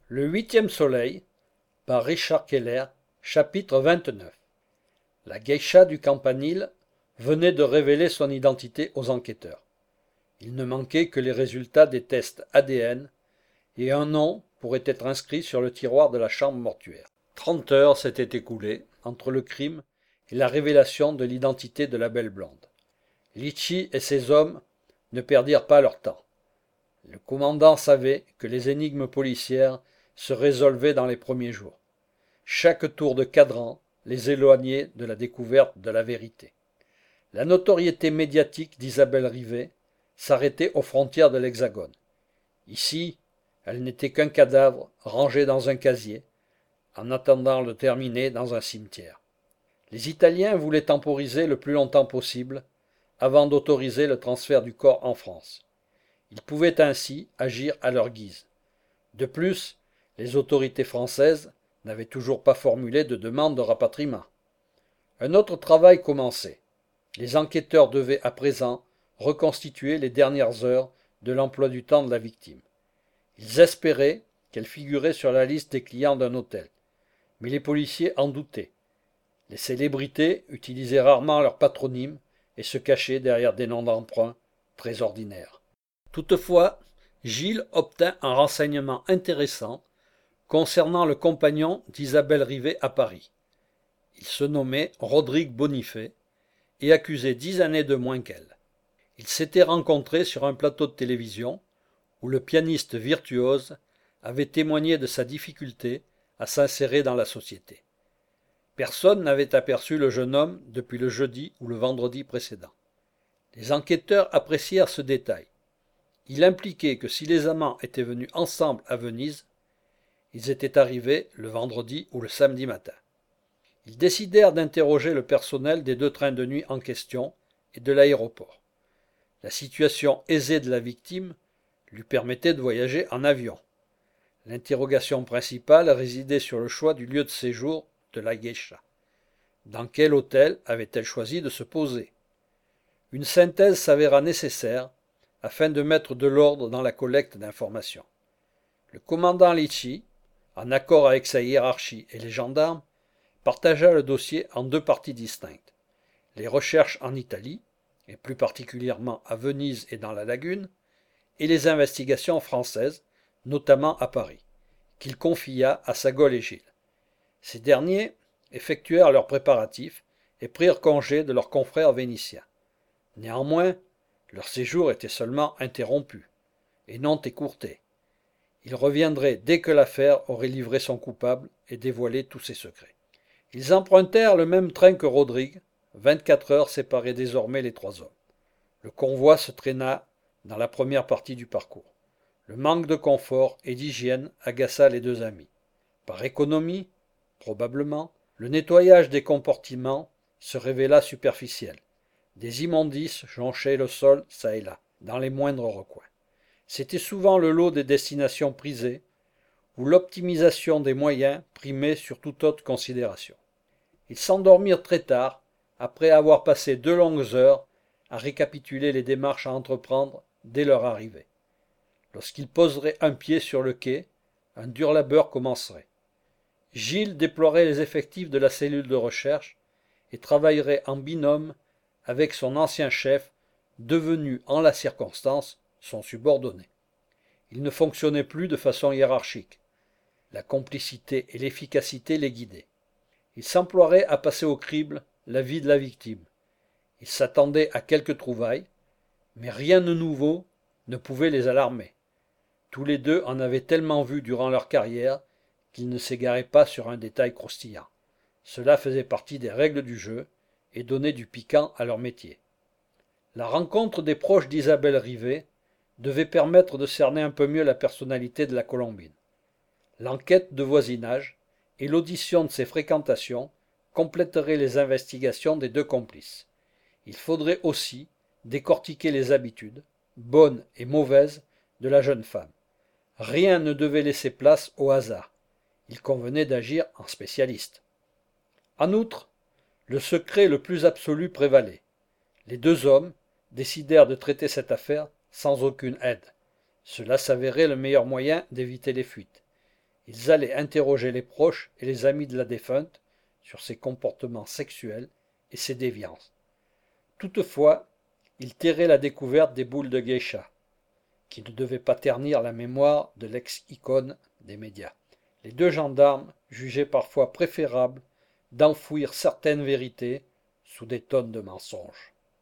Le huitième soleil, par Richard Keller, chapitre 29. La geisha du campanile venait de révéler son identité aux enquêteurs. Il ne manquait que les résultats des tests ADN et un nom pourrait être inscrit sur le tiroir de la chambre mortuaire. 30 heures s'étaient écoulées entre le crime et la révélation de l'identité de la belle blonde. Litchi et ses hommes ne perdirent pas leur temps. Le commandant savait que les énigmes policières se résolvaient dans les premiers jours. Chaque tour de cadran les éloignait de la découverte de la vérité. La notoriété médiatique d'Isabelle Rivet s'arrêtait aux frontières de l'Hexagone. Ici, elle n'était qu'un cadavre rangé dans un casier, en attendant le terminer dans un cimetière. Les Italiens voulaient temporiser le plus longtemps possible avant d'autoriser le transfert du corps en France. Ils pouvaient ainsi agir à leur guise. De plus, les autorités françaises n'avaient toujours pas formulé de demande de rapatriement. Un autre travail commençait. Les enquêteurs devaient à présent reconstituer les dernières heures de l'emploi du temps de la victime. Ils espéraient qu'elle figurait sur la liste des clients d'un hôtel. Mais les policiers en doutaient. Les célébrités utilisaient rarement leur patronyme et se cachaient derrière des noms d'emprunt très ordinaires. Toutefois, Gilles obtint un renseignement intéressant concernant le compagnon d'Isabelle Rivet à Paris. Il se nommait Rodrigue Bonifay et accusait 10 années de moins qu'elle. Ils s'étaient rencontrés sur un plateau de télévision où le pianiste virtuose avait témoigné de sa difficulté à s'insérer dans la société. Personne n'avait aperçu le jeune homme depuis le jeudi ou le vendredi précédent. Les enquêteurs apprécièrent ce détail. Il impliquait que si les amants étaient venus ensemble à Venise, ils étaient arrivés le vendredi ou le samedi matin. Ils décidèrent d'interroger le personnel des 2 trains de nuit en question et de l'aéroport. La situation aisée de la victime lui permettait de voyager en avion. L'interrogation principale résidait sur le choix du lieu de séjour de la geisha. Dans quel hôtel avait-elle choisi de se poser? Une synthèse s'avéra nécessaire afin de mettre de l'ordre dans la collecte d'informations. Le commandant Litchi, en accord avec sa hiérarchie et les gendarmes, partagea le dossier en 2 parties distinctes. Les recherches en Italie, et plus particulièrement à Venise et dans la lagune, et les investigations françaises, notamment à Paris, qu'il confia à Sagol et Gilles. Ces derniers effectuèrent leurs préparatifs et prirent congé de leurs confrères vénitiens. Néanmoins, leur séjour était seulement interrompu, et non écourté. Ils reviendraient dès que l'affaire aurait livré son coupable et dévoilé tous ses secrets. Ils empruntèrent le même train que Rodrigue, 24 heures séparaient désormais les 3 hommes. Le convoi se traîna dans la première partie du parcours. Le manque de confort et d'hygiène agaça les 2 amis. Par économie, probablement, le nettoyage des compartiments se révéla superficiel. Des immondices jonchaient le sol çà et là, dans les moindres recoins. C'était souvent le lot des destinations prisées, où l'optimisation des moyens primait sur toute autre considération. Ils s'endormirent très tard, après avoir passé 2 longues heures à récapituler les démarches à entreprendre dès leur arrivée. Lorsqu'ils poseraient un pied sur le quai, un dur labeur commencerait. Gilles déploierait les effectifs de la cellule de recherche et travaillerait en binôme avec son ancien chef, devenu en la circonstance son subordonné. Il ne fonctionnait plus de façon hiérarchique. La complicité et l'efficacité les guidaient. Il s'emploierait à passer au crible la vie de la victime. Il s'attendait à quelques trouvailles, mais rien de nouveau ne pouvait les alarmer. Tous les 2 en avaient tellement vu durant leur carrière qu'ils ne s'égaraient pas sur un détail croustillant. Cela faisait partie des règles du jeu et donnait du piquant à leur métier. La rencontre des proches d'Isabelle Rivet devait permettre de cerner un peu mieux la personnalité de la Colombine. L'enquête de voisinage et l'audition de ses fréquentations compléteraient les investigations des 2 complices. Il faudrait aussi décortiquer les habitudes, bonnes et mauvaises, de la jeune femme. Rien ne devait laisser place au hasard. Il convenait d'agir en spécialiste. En outre, le secret le plus absolu prévalait. Les 2 hommes décidèrent de traiter cette affaire sans aucune aide. Cela s'avérait le meilleur moyen d'éviter les fuites. Ils allaient interroger les proches et les amis de la défunte sur ses comportements sexuels et ses déviances. Toutefois, ils tairaient la découverte des boules de geisha, qui ne devaient pas ternir la mémoire de l'ex-icône des médias. Les deux gendarmes jugeaient parfois préférable d'enfouir certaines vérités sous des tonnes de mensonges.